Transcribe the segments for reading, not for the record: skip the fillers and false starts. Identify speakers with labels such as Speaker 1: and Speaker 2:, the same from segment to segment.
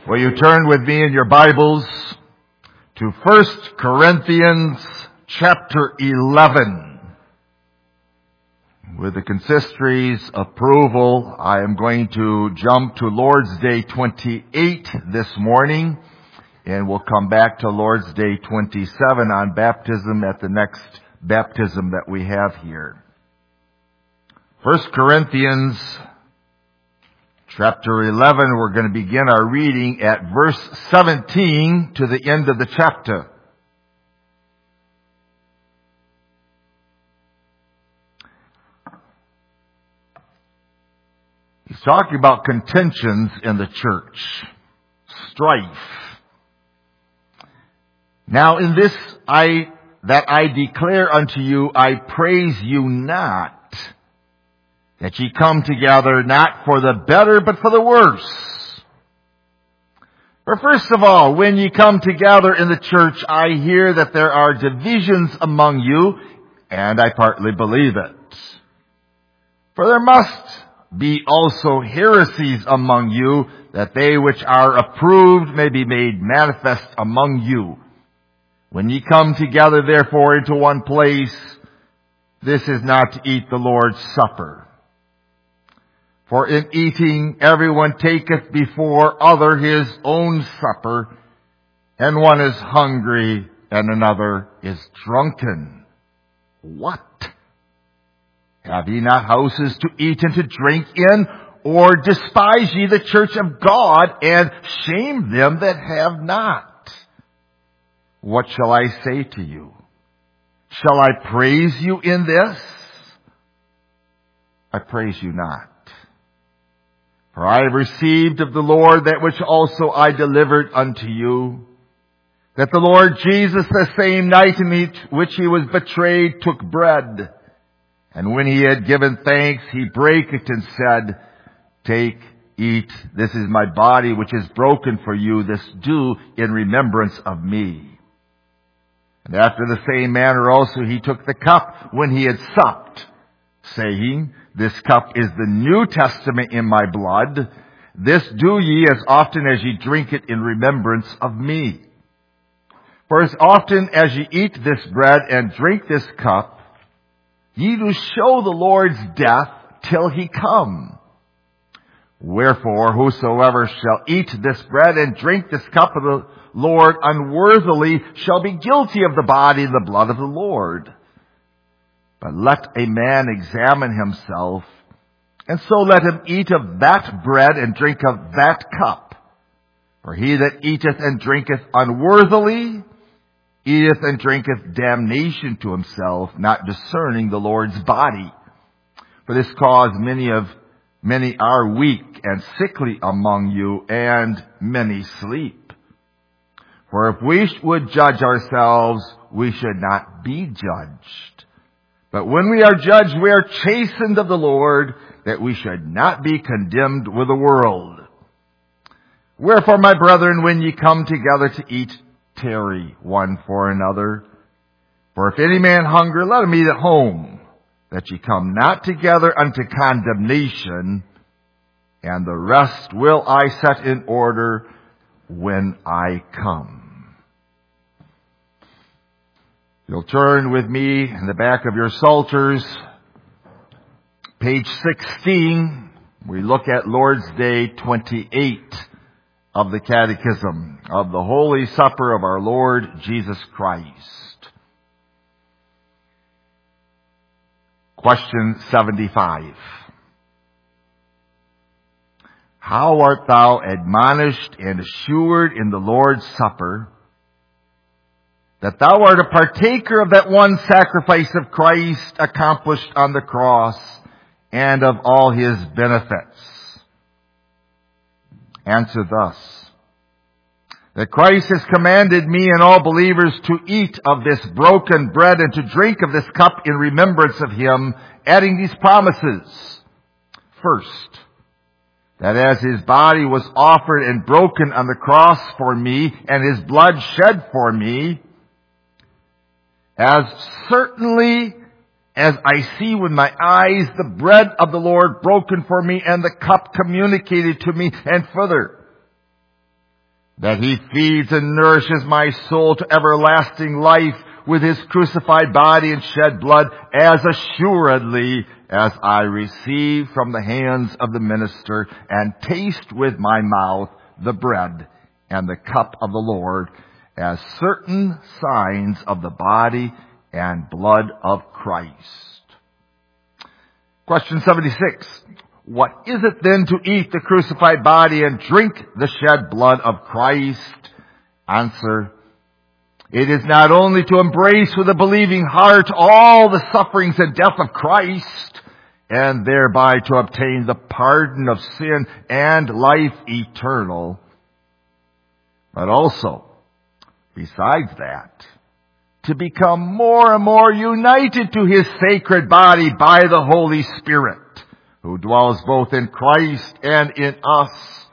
Speaker 1: Will you turn with me in your Bibles to 1 Corinthians chapter 11. With the consistory's approval, I am going to jump to Lord's Day 28 this morning, and we'll come back to Lord's Day 27 on baptism at the next baptism that we have here. 1 Corinthians chapter 11, we're going to begin our reading at verse 17 to the end of the chapter. He's talking about contentions in the church, strife. Now in this I declare unto you, I praise you not, that ye come together not for the better, but for the worse. For first of all, when ye come together in the church, I hear that there are divisions among you, and I partly believe it. For there must be also heresies among you, that they which are approved may be made manifest among you. When ye come together therefore into one place, this is not to eat the Lord's Supper. For in eating everyone taketh before other his own supper, and one is hungry and another is drunken. What? Have ye not houses to eat and to drink in? Or despise ye the church of God, and shame them that have not? What shall I say to you? Shall I praise you in this? I praise you not. For I have received of the Lord that which also I delivered unto you, that the Lord Jesus, the same night in which he was betrayed, took bread. And when he had given thanks, he brake it and said, Take, eat, this is my body which is broken for you. This do in remembrance of me. And after the same manner also he took the cup when he had supped, saying, This cup is the New Testament in my blood. This do ye as often as ye drink it in remembrance of me. For as often as ye eat this bread and drink this cup, ye do show the Lord's death till he come. Wherefore, whosoever shall eat this bread and drink this cup of the Lord unworthily shall be guilty of the body and the blood of the Lord. But let a man examine himself, and so let him eat of that bread and drink of that cup. For he that eateth and drinketh unworthily eateth and drinketh damnation to himself, not discerning the Lord's body. For this cause many are weak and sickly among you, and many sleep. For if we would judge ourselves, we should not be judged. But when we are judged, we are chastened of the Lord, that we should not be condemned with the world. Wherefore, my brethren, when ye come together to eat, tarry one for another. For if any man hunger, let him eat at home, that ye come not together unto condemnation, and the rest will I set in order when I come. You'll turn with me in the back of your Psalters, page 16. We look at Lord's Day 28 of the Catechism of the Holy Supper of our Lord Jesus Christ. Question 75. How art thou admonished and assured in the Lord's Supper that thou art a partaker of that one sacrifice of Christ accomplished on the cross, and of all his benefits? Answer thus, that Christ has commanded me and all believers to eat of this broken bread and to drink of this cup in remembrance of him, adding these promises. First, that as his body was offered and broken on the cross for me, and his blood shed for me, as certainly as I see with my eyes the bread of the Lord broken for me and the cup communicated to me, and further, that he feeds and nourishes my soul to everlasting life with his crucified body and shed blood, as assuredly as I receive from the hands of the minister and taste with my mouth the bread and the cup of the Lord, as certain signs of the body and blood of Christ. Question 76. What is it then to eat the crucified body and drink the shed blood of Christ? Answer. It is not only to embrace with a believing heart all the sufferings and death of Christ, and thereby to obtain the pardon of sin and life eternal, but also, besides that, to become more and more united to his sacred body by the Holy Spirit, who dwells both in Christ and in us,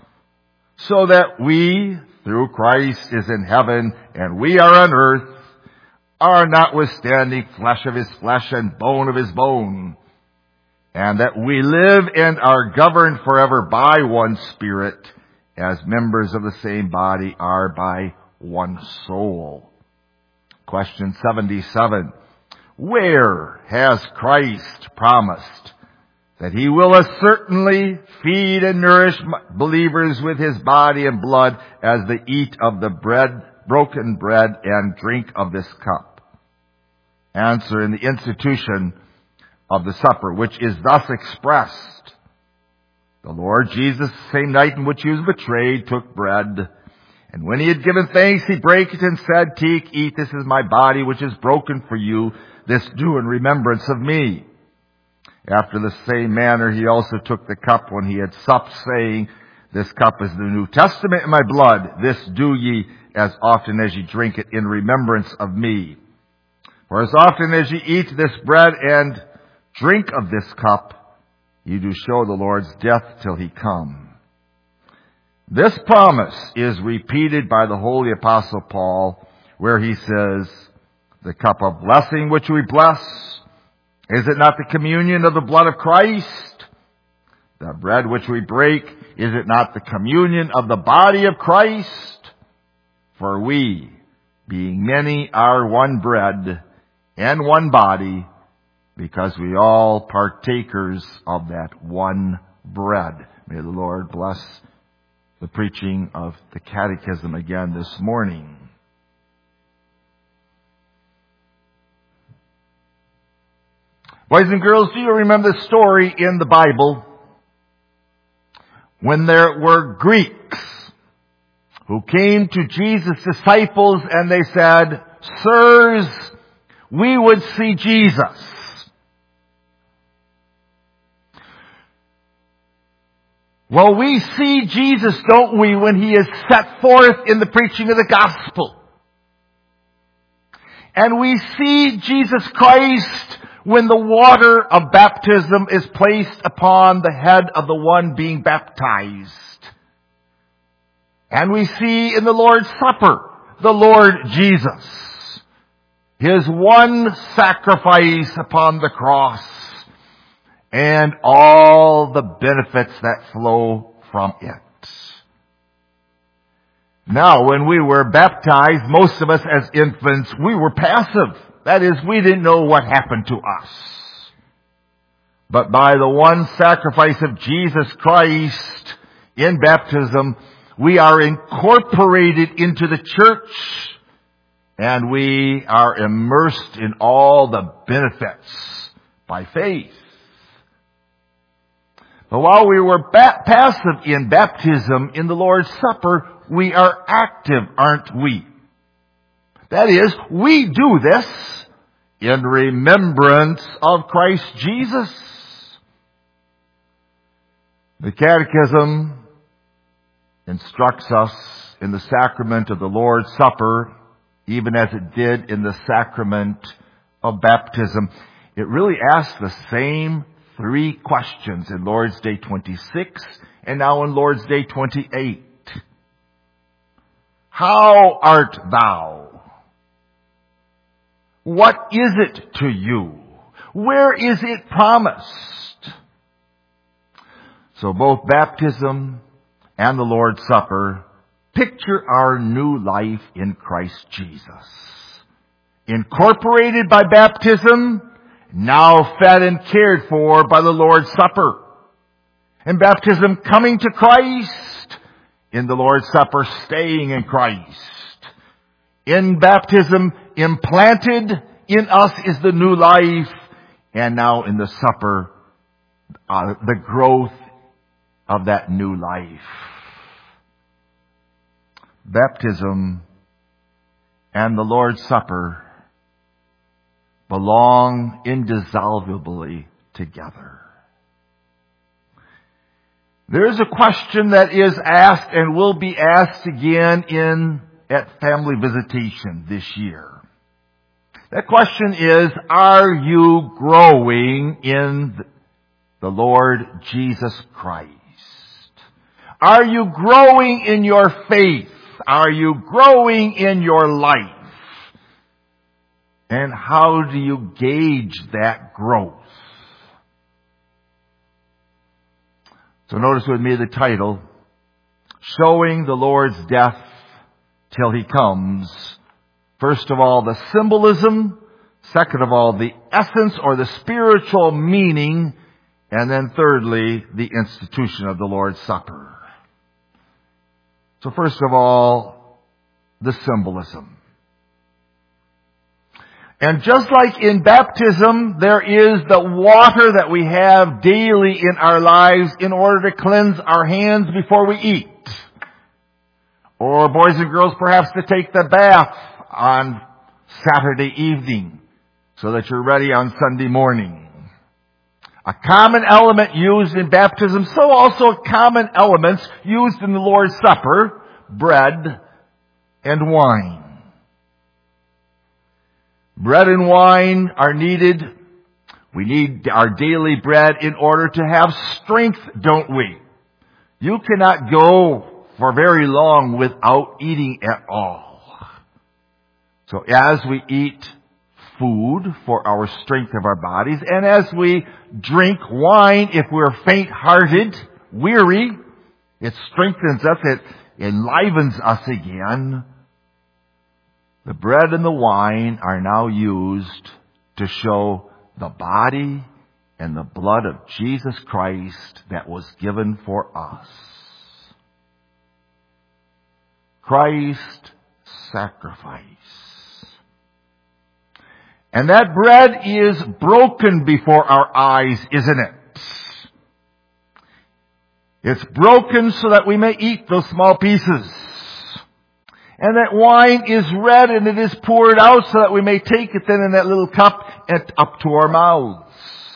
Speaker 1: so that we, through Christ, is in heaven and we are on earth, are notwithstanding flesh of his flesh and bone of his bone, and that we live and are governed forever by one Spirit, as members of the same body are by one soul. Question 77. Where has Christ promised that he will certainly feed and nourish believers with his body and blood as they eat of the broken bread and drink of this cup? Answer. In the institution of the supper, which is thus expressed. The Lord Jesus, the same night in which he was betrayed, took bread, and when he had given thanks, he brake it and said, Take, eat, this is my body which is broken for you. This do in remembrance of me. After the same manner he also took the cup when he had supped, saying, This cup is the New Testament in my blood. This do ye as often as ye drink it in remembrance of me. For as often as ye eat this bread and drink of this cup, ye do show the Lord's death till he come. This promise is repeated by the Holy Apostle Paul, where he says, The cup of blessing which we bless, is it not the communion of the blood of Christ? The bread which we break, is it not the communion of the body of Christ? For we, being many, are one bread and one body, because we all partakers of that one bread. May the Lord bless the preaching of the Catechism again this morning. Boys and girls, do you remember the story in the Bible when there were Greeks who came to Jesus' disciples and they said, Sirs, we would see Jesus. Well, we see Jesus, don't we, when he is set forth in the preaching of the gospel. And we see Jesus Christ when the water of baptism is placed upon the head of the one being baptized. And we see in the Lord's Supper the Lord Jesus, his one sacrifice upon the cross, and all the benefits that flow from it. Now, when we were baptized, most of us as infants, we were passive. That is, we didn't know what happened to us. But by the one sacrifice of Jesus Christ in baptism, we are incorporated into the church, and we are immersed in all the benefits by faith. But while we were passive in baptism, in the Lord's Supper, we are active, aren't we? That is, we do this in remembrance of Christ Jesus. The Catechism instructs us in the sacrament of the Lord's Supper, even as it did in the sacrament of baptism. It really asks the same three questions in Lord's Day 26 and now in Lord's Day 28. How art thou? What is it to you? Where is it promised? So both baptism and the Lord's Supper picture our new life in Christ Jesus. Incorporated by baptism, now fed and cared for by the Lord's Supper. In baptism, coming to Christ. In the Lord's Supper, staying in Christ. In baptism, implanted in us is the new life. And now in the supper, the growth of that new life. Baptism and the Lord's Supper belong indissolubly together. There is a question that is asked and will be asked again at family visitation this year. That question is, are you growing in the Lord Jesus Christ? Are you growing in your faith? Are you growing in your life? And how do you gauge that growth? So notice with me the title, Showing the Lord's Death Till He Comes. First of all, the symbolism. Second of all, the essence or the spiritual meaning. And then thirdly, the institution of the Lord's Supper. So first of all, the symbolism. And just like in baptism, there is the water that we have daily in our lives in order to cleanse our hands before we eat. Or boys and girls, perhaps to take the bath on Saturday evening so that you're ready on Sunday morning. A common element used in baptism, so also common elements used in the Lord's Supper, bread and wine. Bread and wine are needed. We need our daily bread in order to have strength, don't we? You cannot go for very long without eating at all. So as we eat food for our strength of our bodies, and as we drink wine, if we're faint-hearted, weary, it strengthens us, it enlivens us again. The bread and the wine are now used to show the body and the blood of Jesus Christ that was given for us. Christ's sacrifice. And that bread is broken before our eyes, isn't it? It's broken so that we may eat those small pieces. And that wine is red and it is poured out so that we may take it then in that little cup and up to our mouths.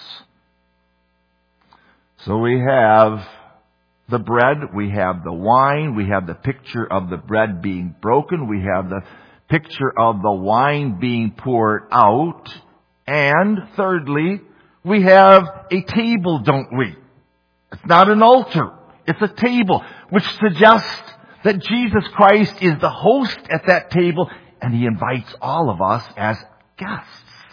Speaker 1: So we have the bread, we have the wine, we have the picture of the bread being broken, we have the picture of the wine being poured out, and thirdly, we have a table, don't we? It's not an altar, it's a table, which suggests that Jesus Christ is the host at that table, and He invites all of us as guests.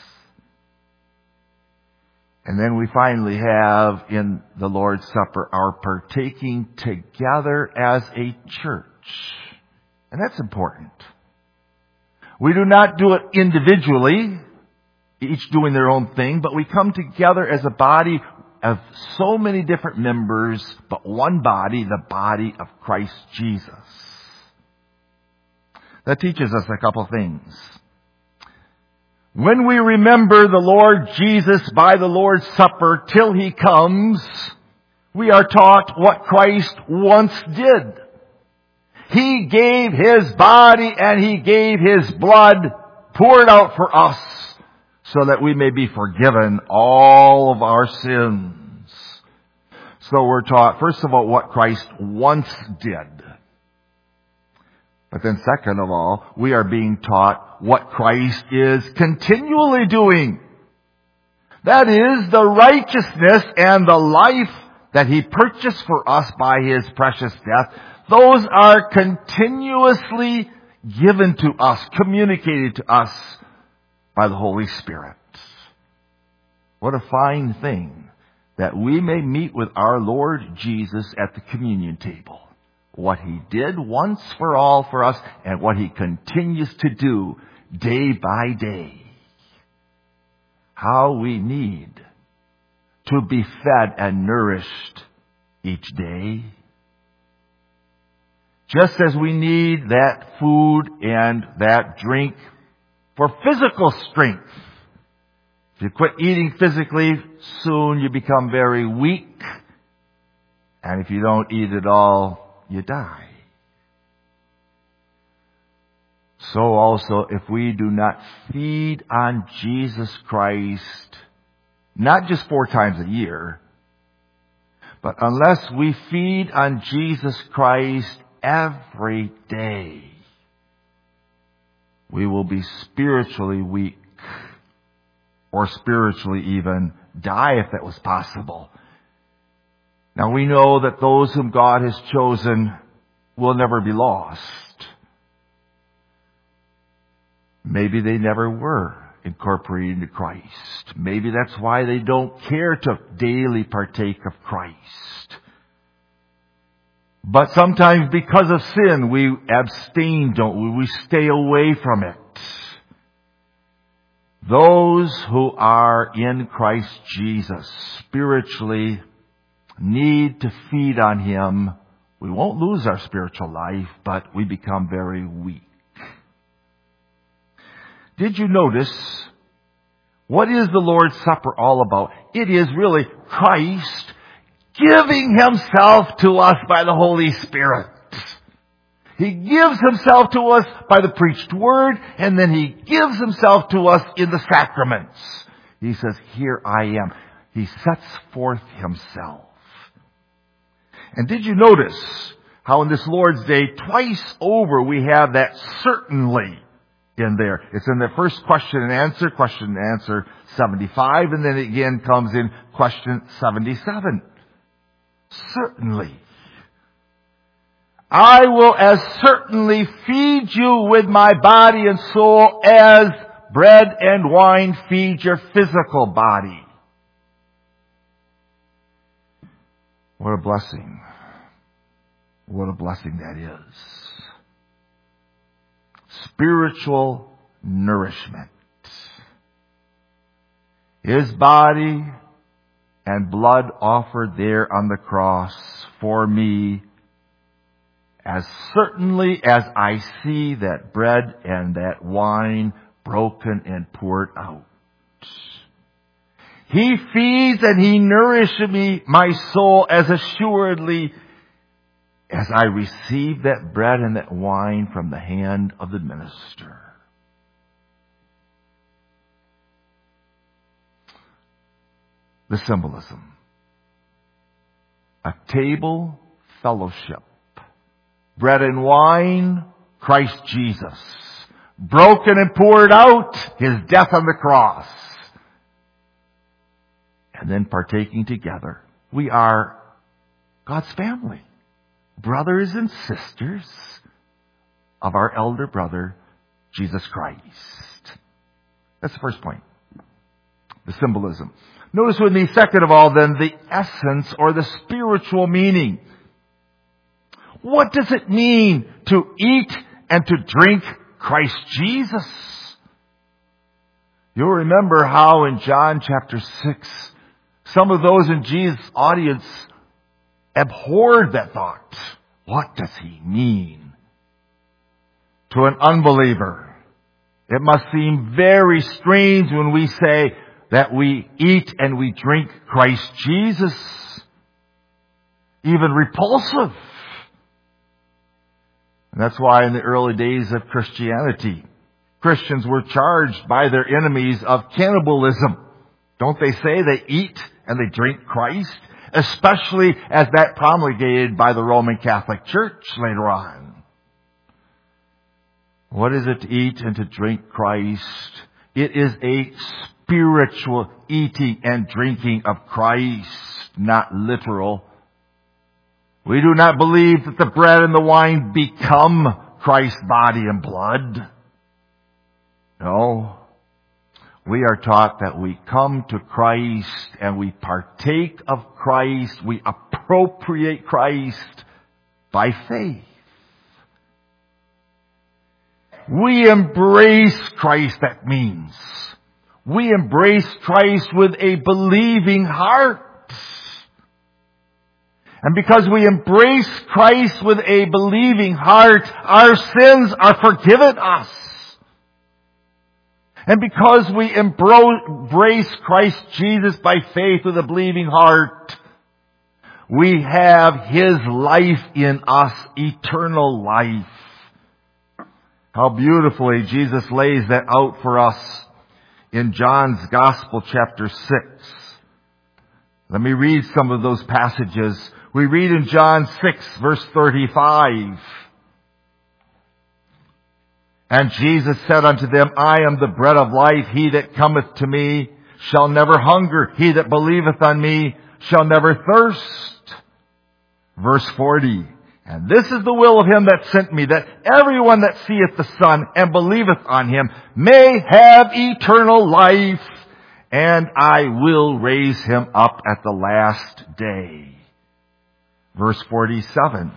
Speaker 1: And then we finally have in the Lord's Supper our partaking together as a church. And that's important. We do not do it individually, each doing their own thing, but we come together as a body of so many different members, but one body, the body of Christ Jesus. That teaches us a couple things. When we remember the Lord Jesus by the Lord's Supper till He comes, we are taught what Christ once did. He gave His body and He gave His blood poured out for us so that we may be forgiven all of our sins. So we're taught, first of all, what Christ once did. But then second of all, we are being taught what Christ is continually doing. That is the righteousness and the life that He purchased for us by His precious death. Those are continuously given to us, communicated to us by the Holy Spirit. What a fine thing that we may meet with our Lord Jesus at the communion table. what He did once for all for us and what He continues to do day by day. How we need to be fed and nourished each day. Just as we need that food and that drink for physical strength. If you quit eating physically, soon you become very weak. And if you don't eat at all, you die. So also, if we do not feed on Jesus Christ, not just 4 times a year, but unless we feed on Jesus Christ every day, we will be spiritually weak, or spiritually even die if that was possible. Now we know that those whom God has chosen will never be lost. Maybe they never were incorporated into Christ. Maybe that's why they don't care to daily partake of Christ. But sometimes because of sin, we abstain, don't we? We stay away from it. Those who are in Christ Jesus spiritually need to feed on Him. We won't lose our spiritual life, but we become very weak. Did you notice, what is the Lord's Supper all about? It is really Christ giving Himself to us by the Holy Spirit. He gives Himself to us by the preached word, and then He gives Himself to us in the sacraments. He says, here I am. He sets forth Himself. And did you notice how in this Lord's Day, twice over, we have that certainly in there. It's in the first question and answer 75, and then it again comes in question 77. Certainly. I will as certainly feed you with my body and soul as bread and wine feed your physical body. What a blessing. What a blessing that is. Spiritual nourishment. His body and blood offered there on the cross for me, as certainly as I see that bread and that wine broken and poured out. He feeds and He nourishes me, my soul, as assuredly as I receive that bread and that wine from the hand of the minister. The symbolism. A table fellowship. Bread and wine, Christ Jesus. Broken and poured out, His death on the cross. And then partaking together. We are God's family. Brothers and sisters of our elder brother, Jesus Christ. That's the first point. The symbolism. Notice with me, second of all, then, the essence or the spiritual meaning. What does it mean to eat and to drink Christ Jesus? You'll remember how in John chapter 6, some of those in Jesus' audience abhorred that thought. What does He mean? To an unbeliever, it must seem very strange when we say that we eat and we drink Christ Jesus. Even repulsive. And that's why in the early days of Christianity, Christians were charged by their enemies of cannibalism. Don't they say they eat and they drink Christ? Especially as that promulgated by the Roman Catholic Church later on. What is it to eat and to drink Christ? It is a spiritual eating and drinking of Christ, not literal. We do not believe that the bread and the wine become Christ's body and blood. No. We are taught that we come to Christ and we partake of Christ, we appropriate Christ by faith. We embrace Christ, that means. We embrace Christ with a believing heart. And because we embrace Christ with a believing heart, our sins are forgiven us. And because we embrace Christ Jesus by faith with a believing heart, we have His life in us, eternal life. How beautifully Jesus lays that out for us in John's Gospel, chapter 6. Let me read some of those passages. We read in John 6, verse 35. And Jesus said unto them, I am the bread of life. He that cometh to me shall never hunger. He that believeth on me shall never thirst. Verse 40. And this is the will of him that sent me, that everyone that seeth the Son and believeth on him may have eternal life, and I will raise him up at the last day. Verse 47.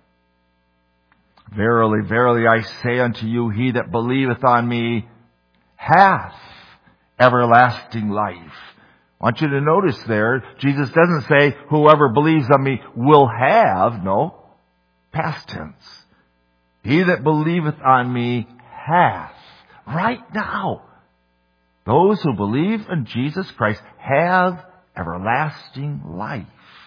Speaker 1: Verily, verily, I say unto you, he that believeth on me hath everlasting life. I want you to notice there, Jesus doesn't say, whoever believes on me will have. No, past tense. He that believeth on me hath. Right now, those who believe in Jesus Christ have everlasting life.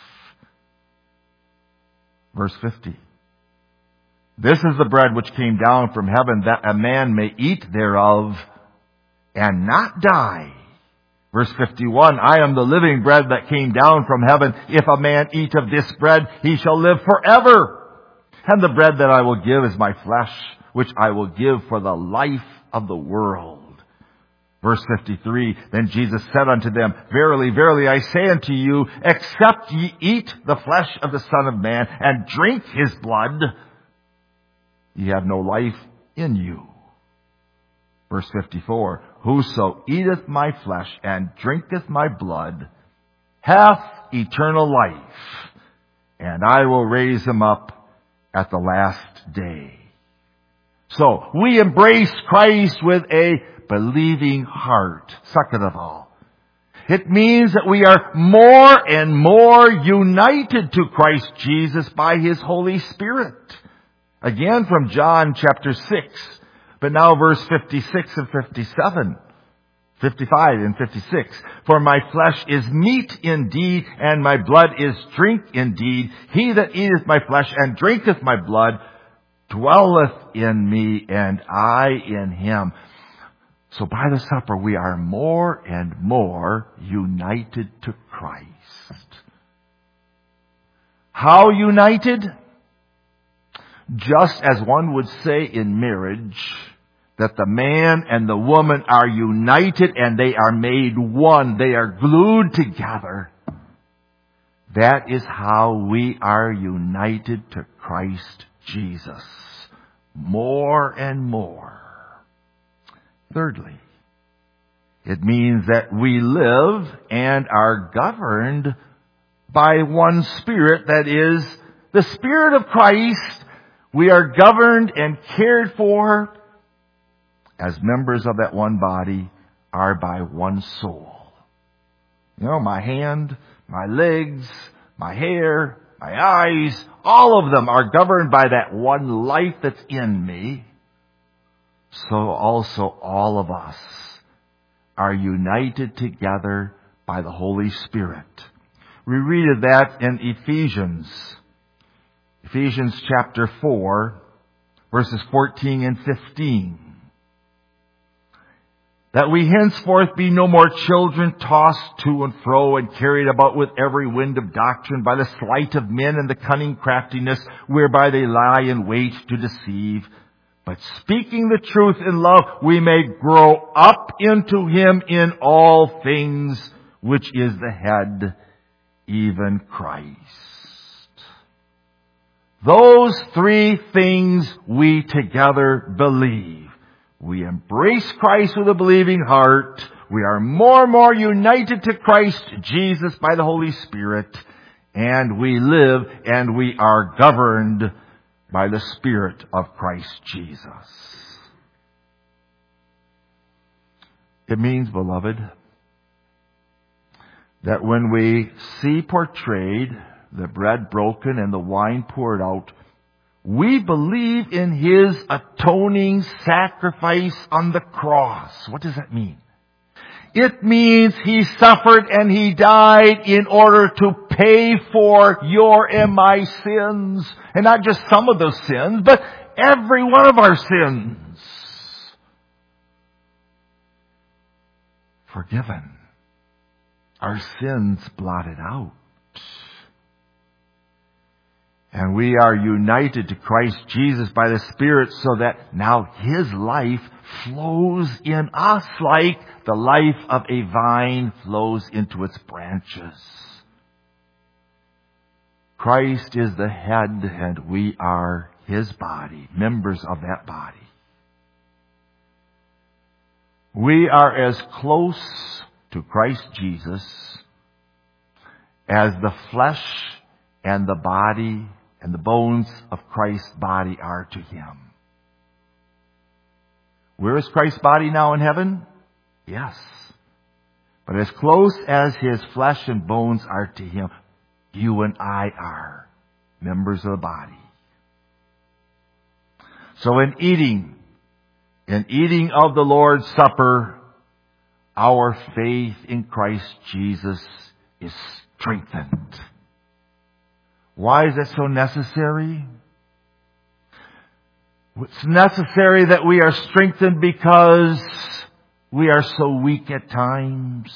Speaker 1: Verse 50. This is the bread which came down from heaven, that a man may eat thereof and not die. Verse 51, I am the living bread that came down from heaven. If a man eat of this bread, he shall live forever. And the bread that I will give is my flesh, which I will give for the life of the world. Verse 53, then Jesus said unto them, Verily, verily, I say unto you, except ye eat the flesh of the Son of Man and drink his blood, ye have no life in you. Verse 54, whoso eateth my flesh and drinketh my blood hath eternal life, and I will raise him up at the last day. So, we embrace Christ with a believing heart. Second of all, it means that we are more and more united to Christ Jesus by His Holy Spirit. Again from John chapter 6, but now verse 56 and 57, 55 and 56. For my flesh is meat indeed, and my blood is drink indeed. He that eateth my flesh and drinketh my blood dwelleth in me, and I in him. So by the supper we are more and more united to Christ. How united? Just as one would say in marriage, that the man and the woman are united and they are made one. They are glued together. That is how we are united to Christ Jesus. More and more. Thirdly, it means that we live and are governed by one Spirit, that is, the Spirit of Christ. We are governed and cared for as members of that one body are by one soul. You know, my hand, my legs, my hair, my eyes, all of them are governed by that one life that's in me. So also all of us are united together by the Holy Spirit. We read of that in Ephesians chapter 4, verses 14 and 15. That we henceforth be no more children tossed to and fro and carried about with every wind of doctrine by the sleight of men and the cunning craftiness whereby they lie in wait to deceive. But speaking the truth in love, we may grow up into Him in all things, which is the head, even Christ. Those three things we together believe. We embrace Christ with a believing heart. We are more and more united to Christ Jesus by the Holy Spirit. and we live, and we are governed by the Spirit of Christ Jesus. It means, beloved, that when we see portrayed the bread broken and the wine poured out, we believe in His atoning sacrifice on the cross. What does that mean? It means He suffered and He died in order to pay for your and my sins. And not just some of those sins, but every one of our sins. Forgiven. Our sins blotted out. And we are united to Christ Jesus by the Spirit so that now His life flows in us like the life of a vine flows into its branches. Christ is the head and we are His body, members of that body. We are as close to Christ Jesus as the flesh and the body and the bones of Christ's body are to Him. Where is Christ's body now in heaven? Yes. But as close as His flesh and bones are to Him, you and I are members of the body. So in eating of the Lord's Supper, our faith in Christ Jesus is strengthened. Why is that so necessary? It's necessary that we are strengthened because we are so weak at times.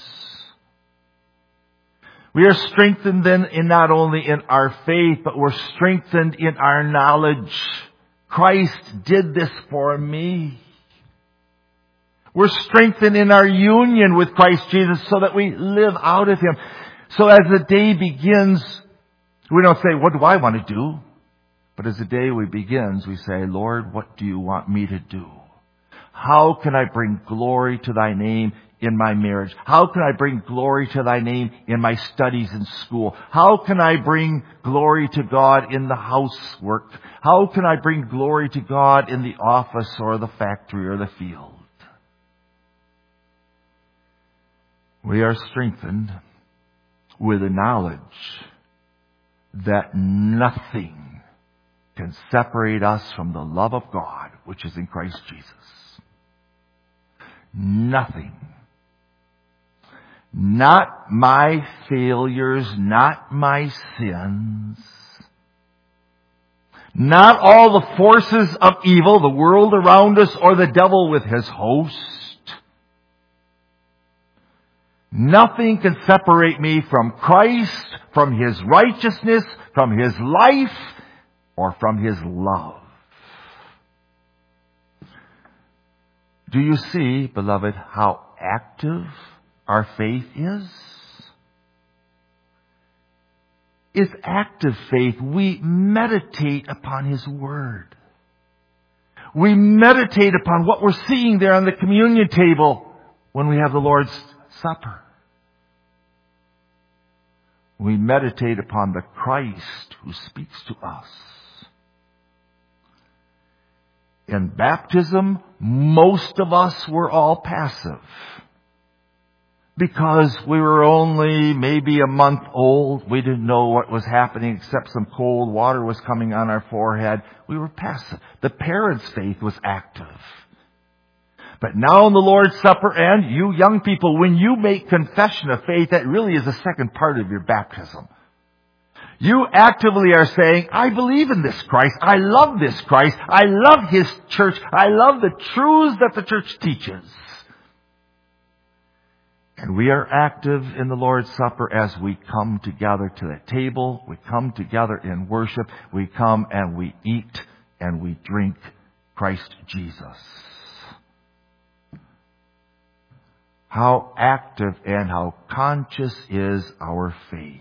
Speaker 1: We are strengthened then not only in our faith, but we're strengthened in our knowledge. Christ did this for me. We're strengthened in our union with Christ Jesus so that we live out of Him. So as the day begins, we don't say, what do I want to do? But as the day begins, we say, Lord, what do you want me to do? How can I bring glory to Thy name in my marriage? How can I bring glory to Thy name in my studies in school? How can I bring glory to God in the housework? How can I bring glory to God in the office or the factory or the field? We are strengthened with the knowledge that nothing can separate us from the love of God, which is in Christ Jesus. Nothing. Not my failures, not my sins, not all the forces of evil, the world around us, or the devil with his host. Nothing can separate me from Christ, from His righteousness, from His life, or from His love. Do you see, beloved, how active our faith is? It's active faith. We meditate upon His Word. We meditate upon what we're seeing there on the communion table when we have the Lord's Supper. We meditate upon the Christ who speaks to us. In baptism, most of us were all passive. Because we were only maybe a month old. We didn't know what was happening except some cold water was coming on our forehead. We were passive. The parents' faith was active. But now in the Lord's Supper, and you young people, when you make confession of faith, that really is the second part of your baptism. You actively are saying, I believe in this Christ. I love this Christ. I love His church. I love the truths that the church teaches. And we are active in the Lord's Supper as we come together to the table. We come together in worship. We come and we eat and we drink Christ Jesus. How active and how conscious is our faith.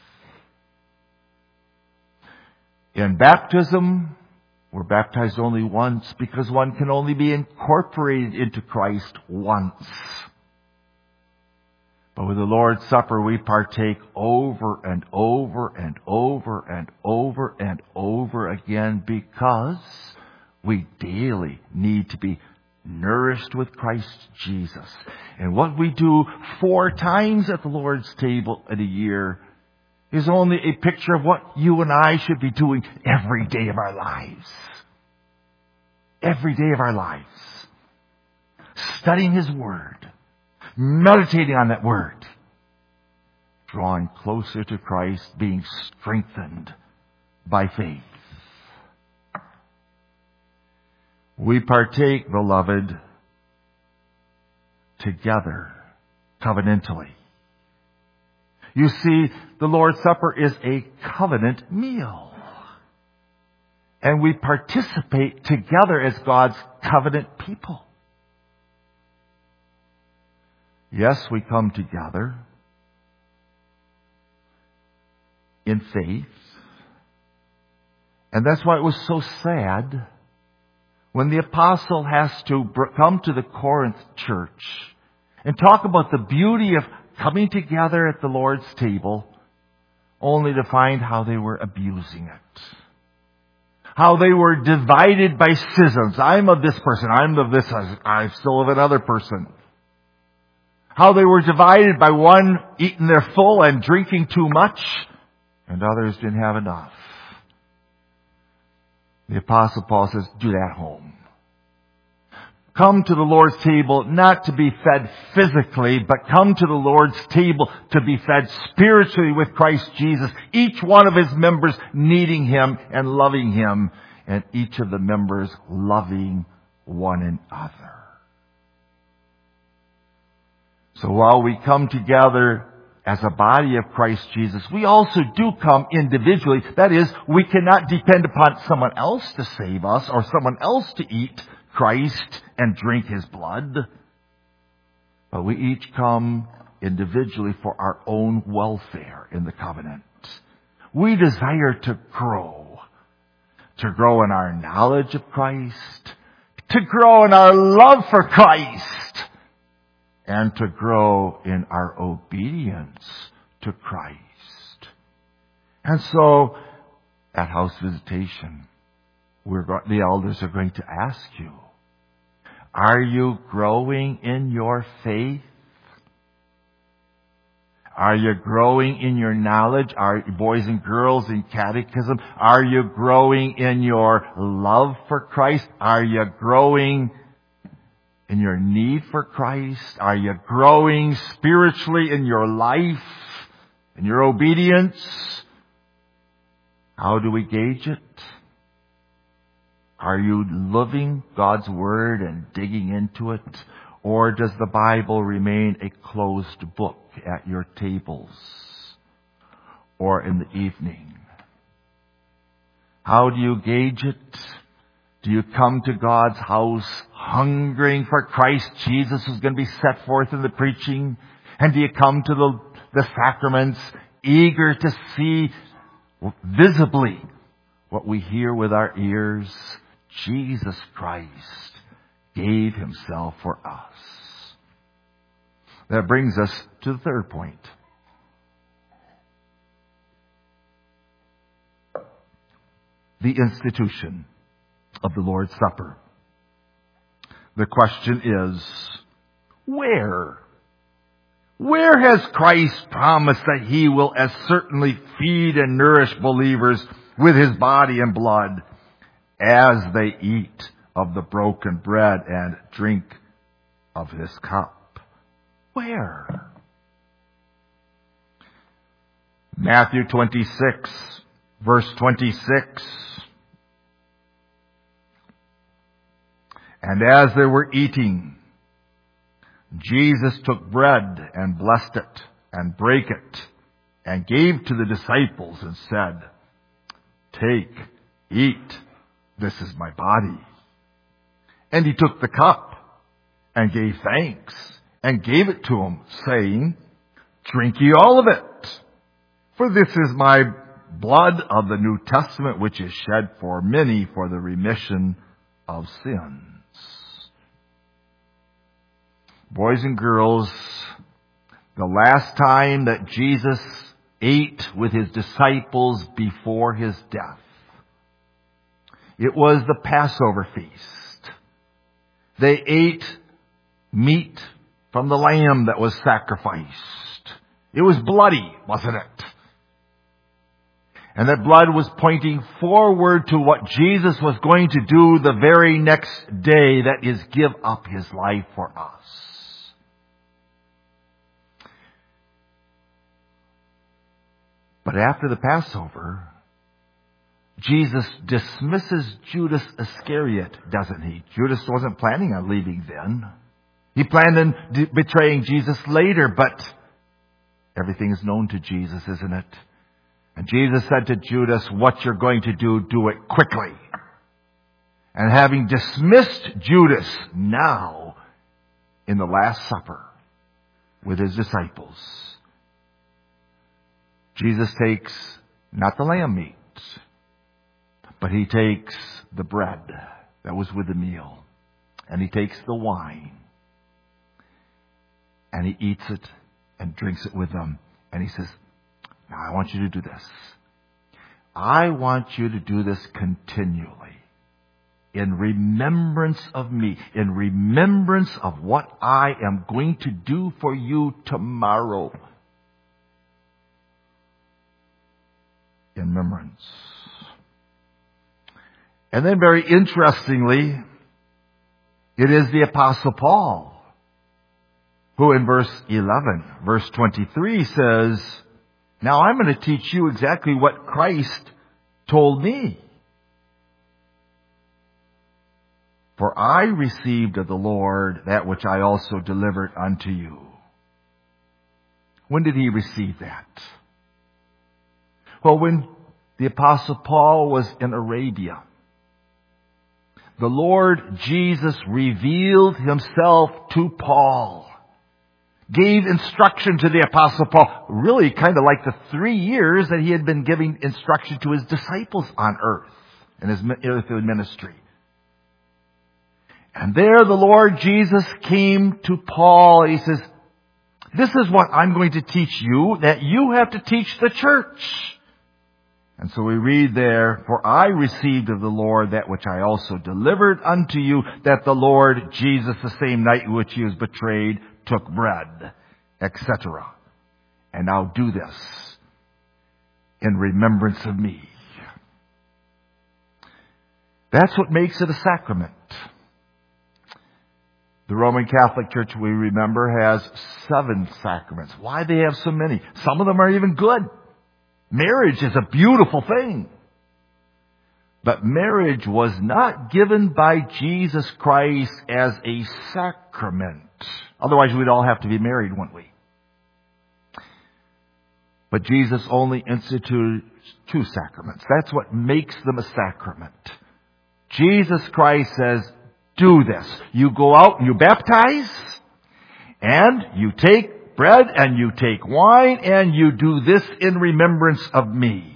Speaker 1: In baptism, we're baptized only once because one can only be incorporated into Christ once. But with the Lord's Supper, we partake over and over and over and over and over again because we daily need to be nourished with Christ Jesus. And what we do 4 times at the Lord's table in a year is only a picture of what you and I should be doing every day of our lives. Every day of our lives. Studying His Word. Meditating on that Word. Drawing closer to Christ, being strengthened by faith. We partake, beloved, together, covenantally. You see, the Lord's Supper is a covenant meal. And we participate together as God's covenant people. Yes, we come together in faith. And that's why it was so sad when the apostle has to come to the Corinth church and talk about the beauty of coming together at the Lord's table, only to find how they were abusing it. How they were divided by schisms. I'm of this person. I'm of this. I'm still of another person. How they were divided by one eating their full and drinking too much, and others didn't have enough. The Apostle Paul says, do that at home. Come to the Lord's table not to be fed physically, but come to the Lord's table to be fed spiritually with Christ Jesus. Each one of His members needing Him and loving Him, and each of the members loving one another. So while we come together as a body of Christ Jesus, we also do come individually. That is, we cannot depend upon someone else to save us or someone else to eat Christ and drink His blood. But we each come individually for our own welfare in the covenant. We desire to grow in our knowledge of Christ, to grow in our love for Christ, and to grow in our obedience to Christ. And so, at house visitation, the elders are going to ask you, are you growing in your faith? Are you growing in your knowledge? Are boys and girls in catechism? Are you growing in your love for Christ? Are you growing in your need for Christ? Are you growing spiritually in your life, in your obedience? How do we gauge it? Are you living God's Word and digging into it? Or does the Bible remain a closed book at your tables or in the evening? How do you gauge it? Do you come to God's house hungering for Christ Jesus who's going to be set forth in the preaching? And do you come to the sacraments eager to see visibly what we hear with our ears? Jesus Christ gave Himself for us. That brings us to the third point. The institution of the Lord's Supper. The question is, where? Where has Christ promised that He will as certainly feed and nourish believers with His body and blood as they eat of the broken bread and drink of His cup? Where? Matthew 26, verse 26. And as they were eating, Jesus took bread and blessed it and brake it and gave to the disciples and said, "Take, eat, this is my body." And He took the cup and gave thanks and gave it to them, saying, "Drink ye all of it, for this is my blood of the New Testament, which is shed for many for the remission of sins." Boys and girls, The last time that Jesus ate with his disciples before his death. It was the Passover feast. They ate meat from the lamb that was sacrificed. It was bloody, wasn't it? And that blood was pointing forward to what Jesus was going to do the very next day, that is, give up his life for us. But after the Passover, Jesus dismisses Judas Iscariot, doesn't he? Judas wasn't planning on leaving then. He planned on betraying Jesus later, but everything is known to Jesus, isn't it? And Jesus said to Judas, what you're going to do, do it quickly. And having dismissed Judas now in the Last Supper with his disciples, Jesus takes not the lamb meat, but he takes the bread that was with the meal, and he takes the wine, and he eats it and drinks it with them. And he says, now I want you to do this. I want you to do this continually in remembrance of me, in remembrance of what I am going to do for you tomorrow. In remembrance. And then very interestingly, it is the Apostle Paul who in verse 23 says, now I'm going to teach you exactly what Christ told me. For I received of the Lord that which I also delivered unto you. When did he receive that? Well, when the Apostle Paul was in Arabia, the Lord Jesus revealed himself to Paul, gave instruction to the Apostle Paul, really kind of like the 3 years that he had been giving instruction to his disciples on earth in his earthly ministry. And there the Lord Jesus came to Paul. He says, this is what I'm going to teach you, that you have to teach the church. And so we read there, for I received of the Lord that which I also delivered unto you, that the Lord Jesus, the same night in which he was betrayed, took bread, etc. And now do this in remembrance of me. That's what makes it a sacrament. The Roman Catholic Church, we remember, has 7 sacraments. Why they have so many? Some of them are even good. Marriage is a beautiful thing. But marriage was not given by Jesus Christ as a sacrament. Otherwise, we'd all have to be married, wouldn't we? But Jesus only instituted 2 sacraments. That's what makes them a sacrament. Jesus Christ says, do this. You go out and you baptize, and you take bread and you take wine, and you do this in remembrance of me.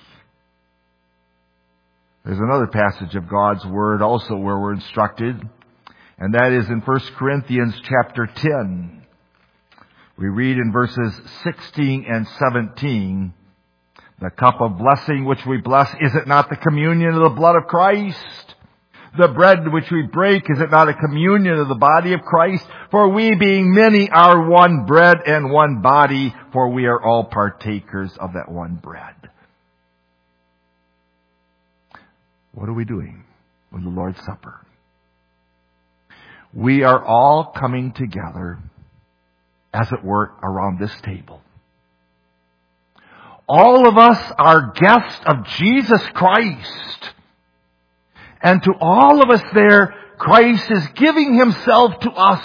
Speaker 1: There's another passage of God's Word also where we're instructed, and that is in 1 Corinthians chapter 10. We read in verses 16 and 17, the cup of blessing which we bless, is it not the communion of the blood of Christ? The bread which we break, is it not a communion of the body of Christ? For we being many are one bread and one body, for we are all partakers of that one bread. What are we doing with the Lord's Supper? We are all coming together, as it were, around this table. All of us are guests of Jesus Christ. And to all of us there, Christ is giving himself to us.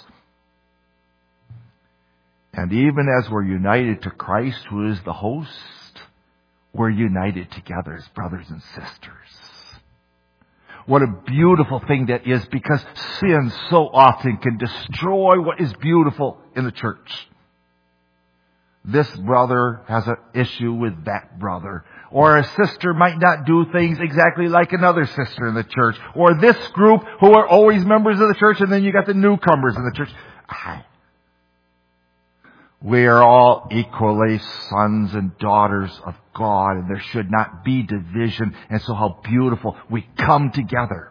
Speaker 1: And even as we're united to Christ, who is the host, we're united together as brothers and sisters. What a beautiful thing that is, because sin so often can destroy what is beautiful in the church. This brother has an issue with that brother. Or a sister might not do things exactly like another sister in the church. Or this group who are always members of the church, and then you got the newcomers in the church. We are all equally sons and daughters of God, and there should not be division. And so how beautiful we come together.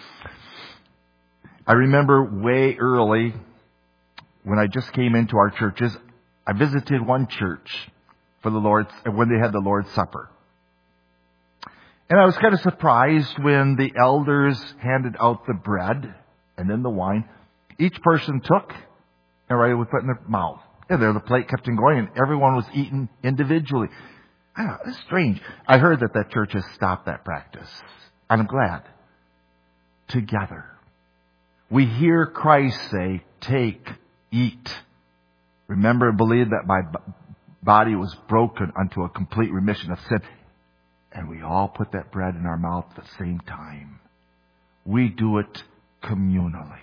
Speaker 1: I remember way early when I just came into our churches, I visited one church for the Lord's, when they had the Lord's Supper. And I was kind of surprised when the elders handed out the bread and then the wine. Each person took and right away put in their mouth. And there the plate kept on going and everyone was eating individually. I know, it's strange. I heard that church has stopped that practice. And I'm glad. Together. We hear Christ say, take, eat. Remember and believe that my body was broken unto a complete remission of sin. And we all put that bread in our mouth at the same time. We do it communally.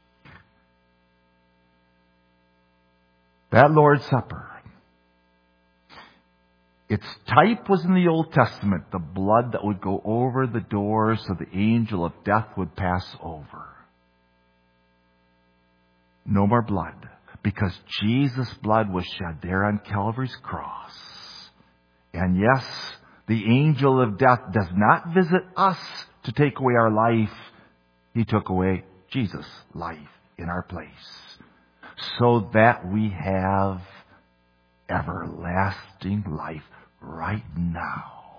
Speaker 1: That Lord's Supper, its type was in the Old Testament, the blood that would go over the doors so the angel of death would pass over. No more blood, because Jesus' blood was shed there on Calvary's cross. And yes, the angel of death does not visit us to take away our life. He took away Jesus' life in our place, so that we have everlasting life right now.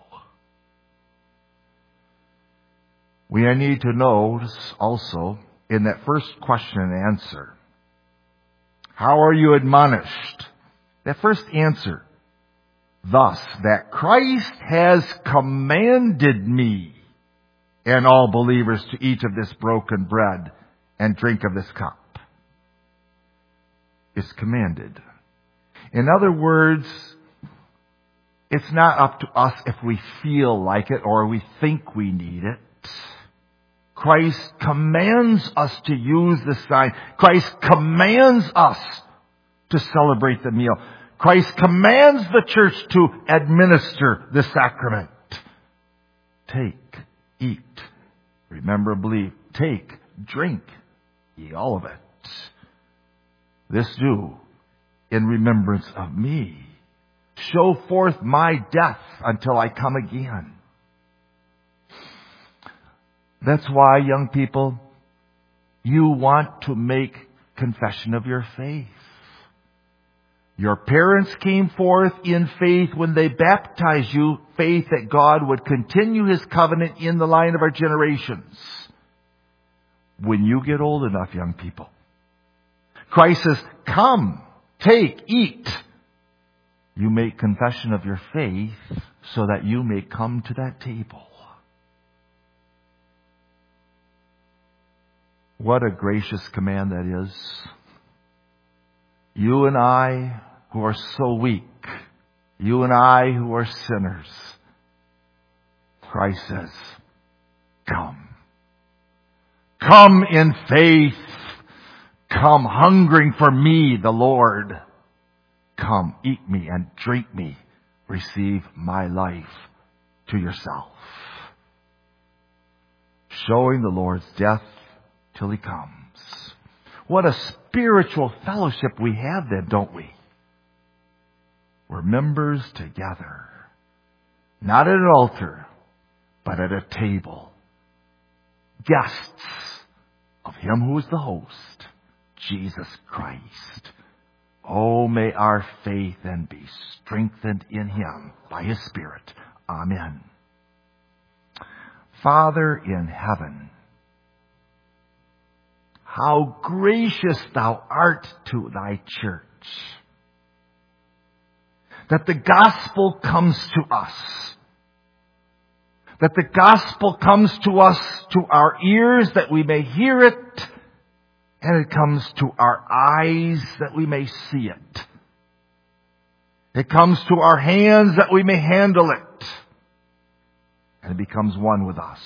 Speaker 1: We need to notice also in that first question and answer, how are you admonished? That first answer, thus, that Christ has commanded me and all believers to eat of this broken bread and drink of this cup. Is commanded. In other words, it's not up to us if we feel like it or we think we need it. Christ commands us to use this sign. Christ commands us to celebrate the meal. Christ commands the church to administer the sacrament. Take, eat, remember, believe, take, drink, ye all of it. This do in remembrance of me. Show forth my death until I come again. That's why, young people, you want to make confession of your faith. Your parents came forth in faith when they baptized you, faith that God would continue His covenant in the line of our generations. When you get old enough, young people, Christ says, come, take, eat. You make confession of your faith so that you may come to that table. What a gracious command that is. You and I who are so weak, you and I who are sinners, Christ says, come. Come in faith. Come hungering for me, the Lord. Come, eat me and drink me. Receive my life to yourself. Showing the Lord's death till He comes. What a spiritual fellowship we have then, don't we? We're members together. Not at an altar, but at a table. Guests of Him who is the host, Jesus Christ. Oh, may our faith then be strengthened in Him by His Spirit. Amen. Father in heaven, how gracious Thou art to Thy church, that the gospel comes to us, that the gospel comes to us, to our ears, that we may hear it, and it comes to our eyes that we may see it. It comes to our hands that we may handle it. And it becomes one with us.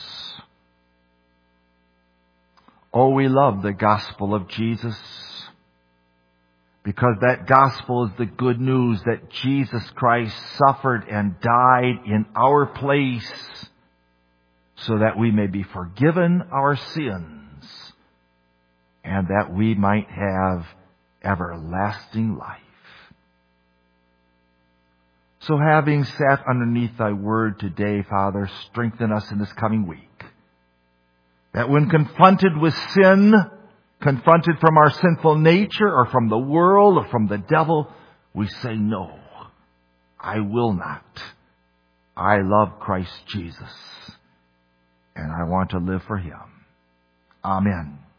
Speaker 1: Oh, we love the gospel of Jesus, because that gospel is the good news that Jesus Christ suffered and died in our place so that we may be forgiven our sins and that we might have everlasting life. So having sat underneath thy word today, Father, strengthen us in this coming week. That when confronted with sin, confronted from our sinful nature or from the world or from the devil, we say, no, I will not. I love Christ Jesus, and I want to live for Him. Amen.